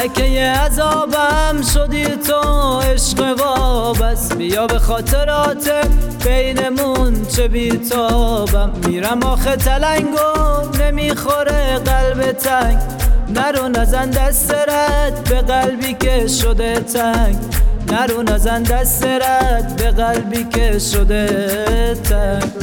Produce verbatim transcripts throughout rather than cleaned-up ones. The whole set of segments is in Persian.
ملکه عذابم شدی تو عشق وابست. بیا به خاطرات بینمون چه بیتابم. میرم آخه تلنگو نمیخوره قلب تنگ. نرو نزن دست رد به قلبی که شده تنگ. نرو نزن دست رد به قلبی که شده تنگ.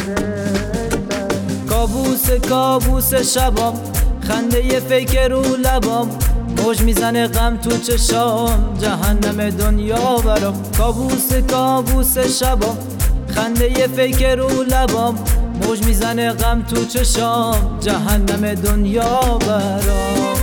کابوس کابوس شبام، خنده ی فیک رو لبام، موج میزنه غم تو چشام، جهنم دنیا برام. کابوس کابوس شبام، خنده ی فیک رو لبام، موج میزنه غم تو چشام، جهنم دنیا برام.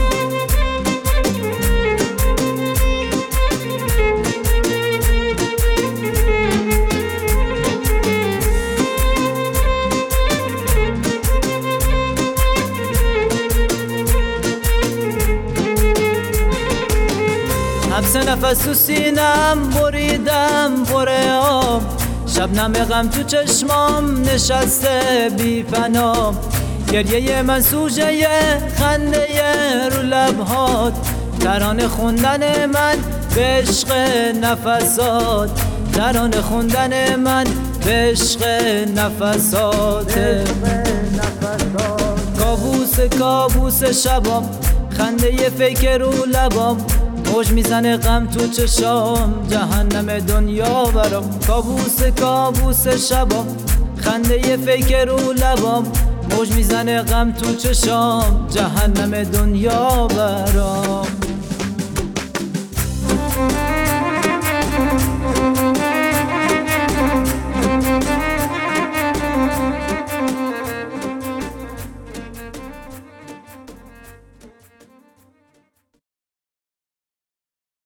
حبس نفس تو سینم بریدم پر آب، شبنم غم تو چشمام نشسته بی پناه. گریه من سوژه خنده رو لبهات، ترانه خوندن من به عشق نفسات، ترانه خوندن من به عشق نفسات. کابوس کابوس شبام، خنده ی فیک رو لبام، موج میزنه غم تو چشام، جهنم دنیا برام. کابوس کابوس شبام، خنده ی فیک رو لبام، موج میزنه غم تو چشام، جهنم دنیا برام.